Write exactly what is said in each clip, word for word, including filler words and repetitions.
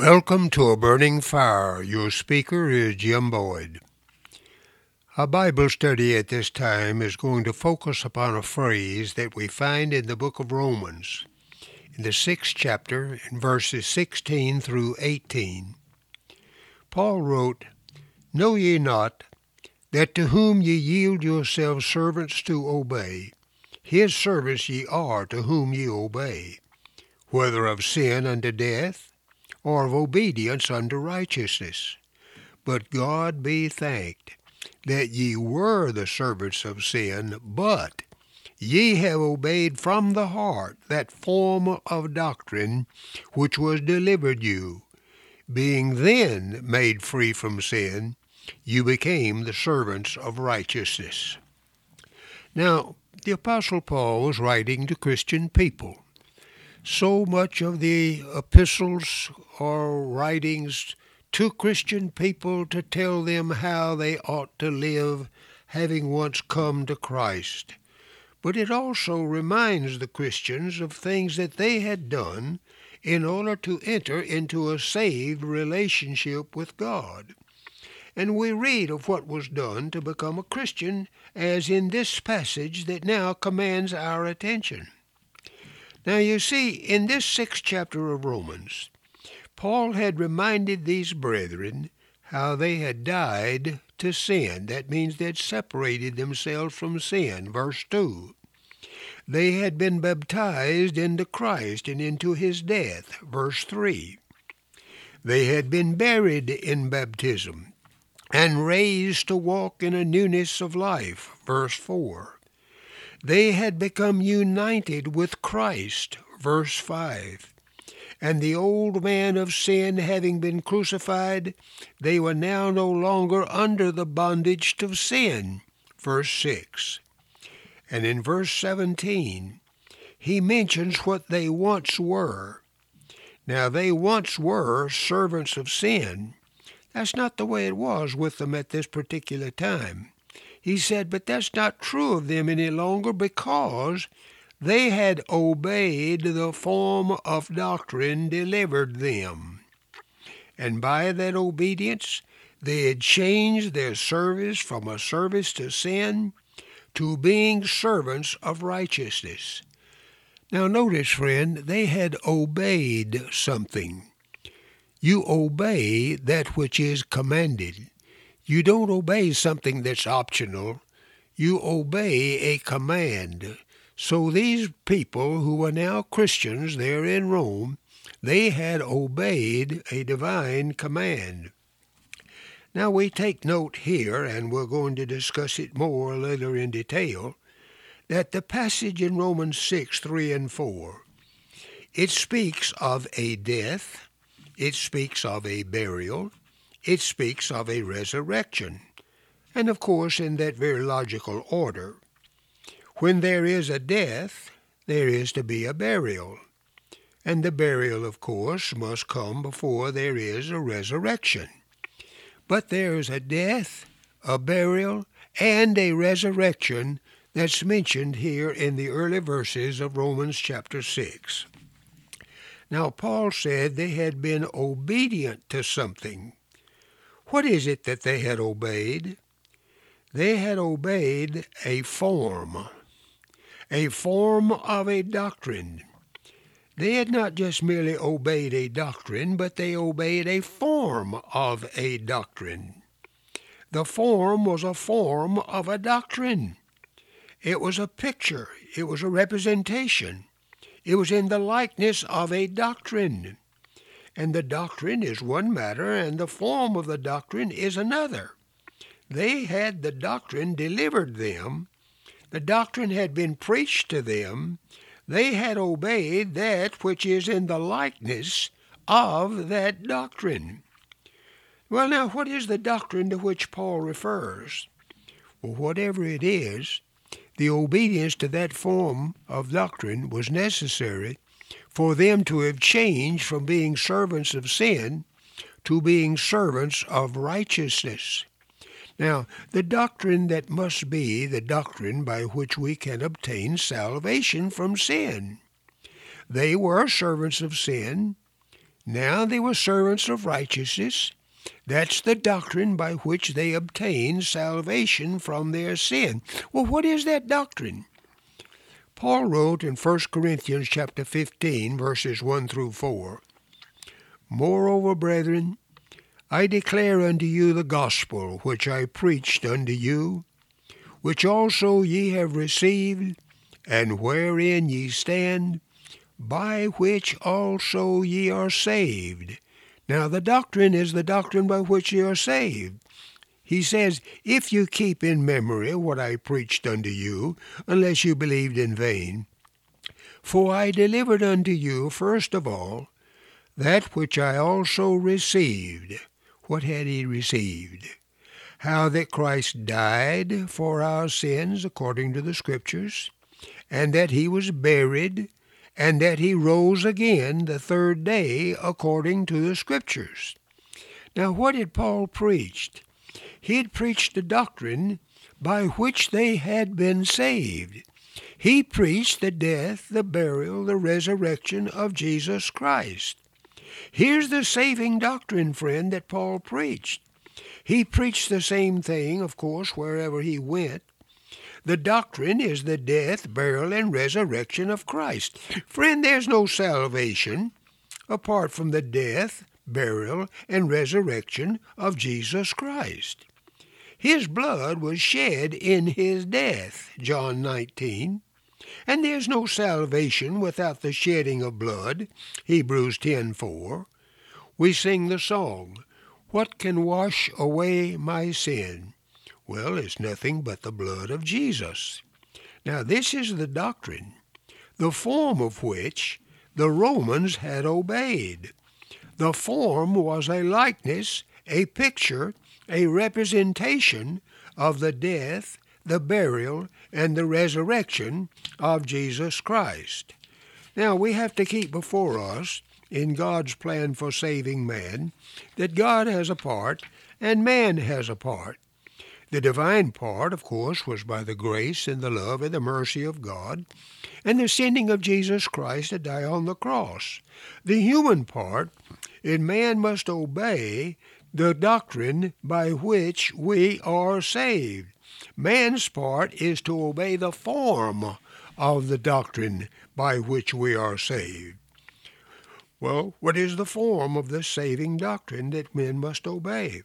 Welcome to A Burning Fire. Your speaker is Jim Boyd. Our Bible study at this time is going to focus upon a phrase that we find in the book of Romans, in the sixth chapter, in verses sixteen through eighteen. Paul wrote, "Know ye not that to whom ye yield yourselves servants to obey, his service ye are to whom ye obey, whether of sin unto death, or of obedience unto righteousness. But God be thanked, that ye were the servants of sin, but ye have obeyed from the heart that form of doctrine which was delivered you. Being then made free from sin, you became the servants of righteousness." Now, the Apostle Paul was writing to Christian people. So much of the epistles or writings to Christian people to tell them how they ought to live, having once come to Christ. But it also reminds the Christians of things that they had done in order to enter into a saved relationship with God. And we read of what was done to become a Christian, as in this passage that now commands our attention. Now you see, in this sixth chapter of Romans, Paul had reminded these brethren how they had died to sin. That means they had separated themselves from sin. Verse two. They had been baptized into Christ and into his death. Verse three. They had been buried in baptism and raised to walk in a newness of life. Verse four. They had become united with Christ, verse five. And the old man of sin having been crucified, they were now no longer under the bondage to sin, verse six. And in verse seventeen, he mentions what they once were. Now they once were servants of sin. That's not the way it was with them at this particular time. He said, but that's not true of them any longer, because they had obeyed the form of doctrine delivered them. And by that obedience, they had changed their service from a service to sin to being servants of righteousness. Now notice, friend, they had obeyed something. You obey that which is commanded. You don't obey something that's optional. You obey a command. So these people who were now Christians there in Rome, they had obeyed a divine command. Now we take note here, and we're going to discuss it more later in detail, that the passage in Romans six, three and four, it speaks of a death, it speaks of a burial, it speaks of a resurrection, and of course in that very logical order. When there is a death, there is to be a burial, and the burial, of course, must come before there is a resurrection. But there is a death, a burial, and a resurrection that's mentioned here in the early verses of Romans chapter six. Now, Paul said they had been obedient to something. What is it that they had obeyed? They had obeyed a form, a form of a doctrine. They had not just merely obeyed a doctrine, but they obeyed a form of a doctrine. The form was a form of a doctrine. It was a picture. It was a representation. It was in the likeness of a doctrine. And the doctrine is one matter, and the form of the doctrine is another. They had the doctrine delivered them. The doctrine had been preached to them. They had obeyed that which is in the likeness of that doctrine. Well, now, what is the doctrine to which Paul refers? Well, whatever it is, the obedience to that form of doctrine was necessary for them to have changed from being servants of sin to being servants of righteousness. Now, the doctrine that must be the doctrine by which we can obtain salvation from sin. They were servants of sin. Now they were servants of righteousness. That's the doctrine by which they obtain salvation from their sin. Well, what is that doctrine? Paul wrote in First Corinthians chapter fifteen, verses one through four, Moreover, brethren, I declare unto you the gospel which I preached unto you, which also ye have received, and wherein ye stand, by which also ye are saved. Now the doctrine is the doctrine by which ye are saved. He says, if you keep in memory what I preached unto you, unless you believed in vain. For I delivered unto you, first of all, that which I also received. What had he received? How that Christ died for our sins according to the Scriptures, and that he was buried, and that he rose again the third day according to the Scriptures. Now what had Paul preached? He had preached the doctrine by which they had been saved. He preached the death, the burial, the resurrection of Jesus Christ. Here's the saving doctrine, friend, that Paul preached. He preached the same thing, of course, wherever he went. The doctrine is the death, burial, and resurrection of Christ. Friend, there's no salvation apart from the death, burial, and resurrection of Jesus Christ. His blood was shed in his death, John nineteen. And there's no salvation without the shedding of blood, Hebrews ten four. We sing the song, What can wash away my sin? Well, it's nothing but the blood of Jesus. Now this is the doctrine, the form of which the Romans had obeyed. The form was a likeness, a picture, a representation of the death, the burial, and the resurrection of Jesus Christ. Now we have to keep before us, in God's plan for saving man, that God has a part and man has a part. The divine part, of course, was by the grace and the love and the mercy of God, and the sending of Jesus Christ to die on the cross. The human part, in man must obey the doctrine by which we are saved. Man's part is to obey the form of the doctrine by which we are saved. Well, what is the form of the saving doctrine that men must obey?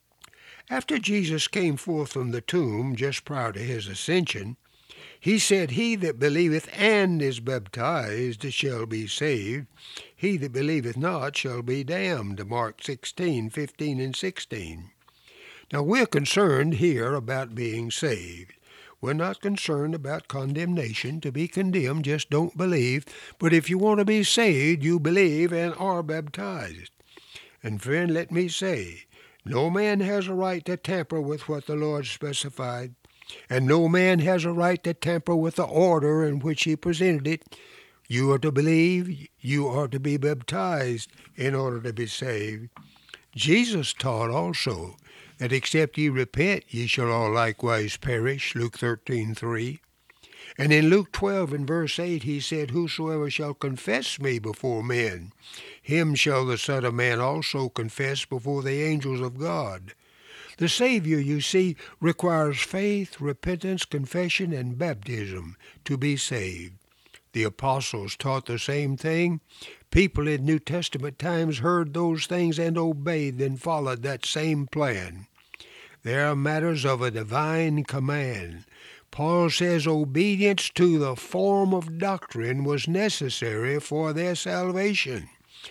After Jesus came forth from the tomb just prior to his ascension, he said, He that believeth and is baptized shall be saved. He that believeth not shall be damned. Mark sixteen, fifteen, and sixteen. Now, we're concerned here about being saved. We're not concerned about condemnation. To be condemned, just don't believe. But if you want to be saved, you believe and are baptized. And friend, let me say, no man has a right to tamper with what the Lord specified, and no man has a right to tamper with the order in which he presented it. You are to believe, you are to be baptized in order to be saved. Jesus taught also that except ye repent, ye shall all likewise perish, Luke thirteen three. And in Luke twelve and verse eight he said, Whosoever shall confess me before men, him shall the Son of Man also confess before the angels of God. The Savior, you see, requires faith, repentance, confession, and baptism to be saved. The apostles taught the same thing. People in New Testament times heard those things and obeyed and followed that same plan. They are matters of a divine command. Paul says obedience to the form of doctrine was necessary for their salvation.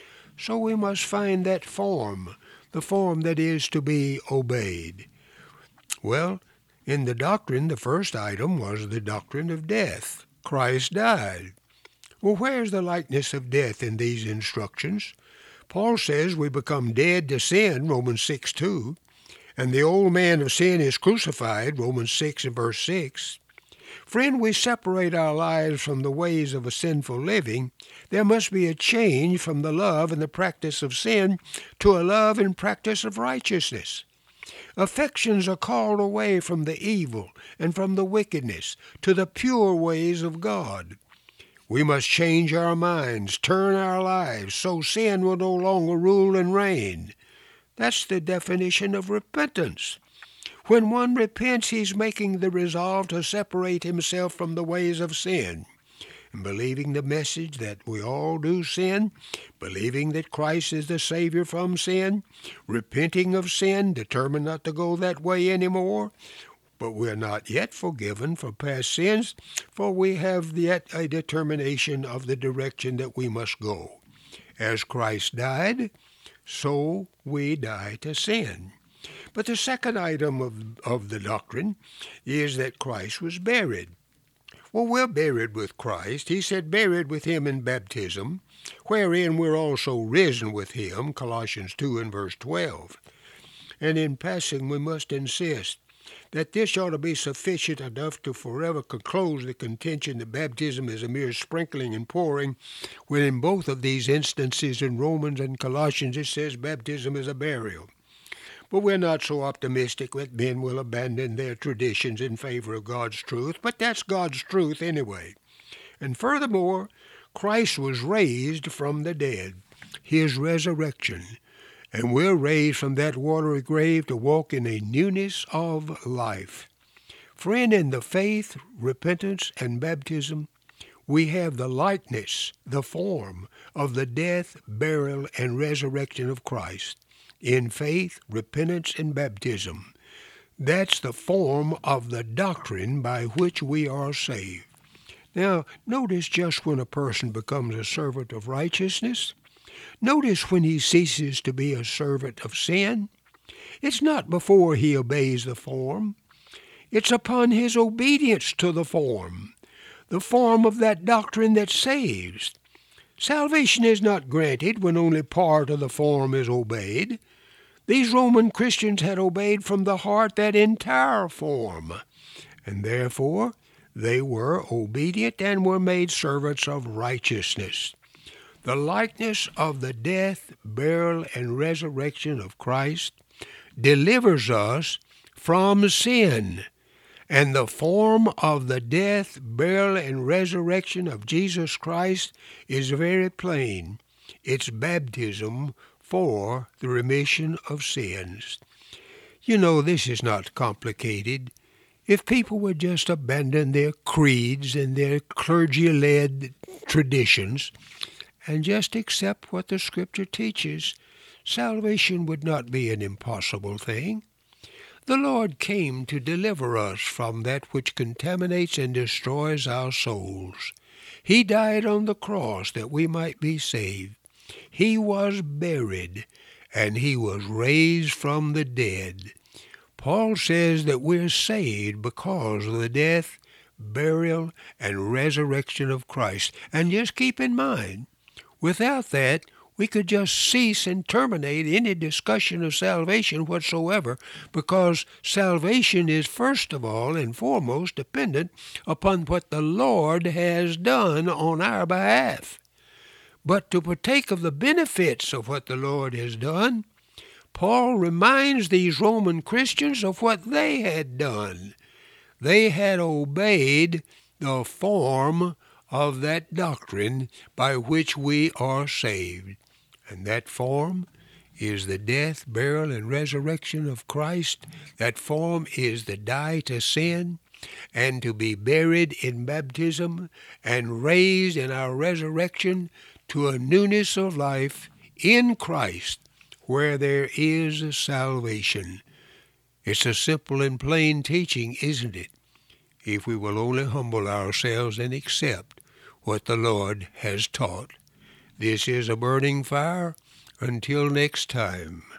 So we must find that form, the form that is to be obeyed. Well, in the doctrine, the first item was the doctrine of death. Christ died. Well, where's the likeness of death in these instructions? Paul says we become dead to sin, Romans six two, and the old man of sin is crucified, Romans six and verse six. Friend, we separate our lives from the ways of a sinful living. There must be a change from the love and the practice of sin to a love and practice of righteousness. Affections are called away from the evil and from the wickedness to the pure ways of God. We must change our minds, turn our lives, so sin will no longer rule and reign. That's the definition of repentance. When one repents, he's making the resolve to separate himself from the ways of sin. And believing the message that we all do sin, believing that Christ is the Savior from sin, repenting of sin, determined not to go that way anymore, but we're not yet forgiven for past sins, for we have yet a determination of the direction that we must go. As Christ died, so we die to sin. But the second item of, of the doctrine is that Christ was buried. Well, we're buried with Christ. He said, buried with him in baptism, wherein we're also risen with him, Colossians two and verse twelve. And in passing, we must insist that this ought to be sufficient enough to forever close the contention that baptism is a mere sprinkling and pouring, when in both of these instances in Romans and Colossians it says baptism is a burial. But we're not so optimistic that men will abandon their traditions in favor of God's truth, but that's God's truth anyway. And furthermore, Christ was raised from the dead, his resurrection, and we're raised from that watery grave to walk in a newness of life. Friend, in the faith, repentance, and baptism, we have the likeness, the form of the death, burial, and resurrection of Christ. In faith, repentance, and baptism. That's the form of the doctrine by which we are saved. Now, notice just when a person becomes a servant of righteousness. Notice when he ceases to be a servant of sin. It's not before he obeys the form. It's upon his obedience to the form, the form of that doctrine that saves. Salvation is not granted when only part of the form is obeyed. These Roman Christians had obeyed from the heart that entire form, and therefore they were obedient and were made servants of righteousness. The likeness of the death, burial, and resurrection of Christ delivers us from sin, and the form of the death, burial, and resurrection of Jesus Christ is very plain. It's baptism for the remission of sins. You know, this is not complicated. If people would just abandon their creeds and their clergy-led traditions and just accept what the Scripture teaches, salvation would not be an impossible thing. The Lord came to deliver us from that which contaminates and destroys our souls. He died on the cross that we might be saved. He was buried, and he was raised from the dead. Paul says that we're saved because of the death, burial, and resurrection of Christ. And just keep in mind, without that, we could just cease and terminate any discussion of salvation whatsoever, because salvation is first of all and foremost dependent upon what the Lord has done on our behalf. But to partake of the benefits of what the Lord has done, Paul reminds these Roman Christians of what they had done. They had obeyed the form of that doctrine by which we are saved. And that form is the death, burial, and resurrection of Christ. That form is the die to sin, and to be buried in baptism, and raised in our resurrection to a newness of life in Christ, where there is salvation. It's a simple and plain teaching, isn't it? If we will only humble ourselves and accept what the Lord has taught. This is a burning fire. Until next time.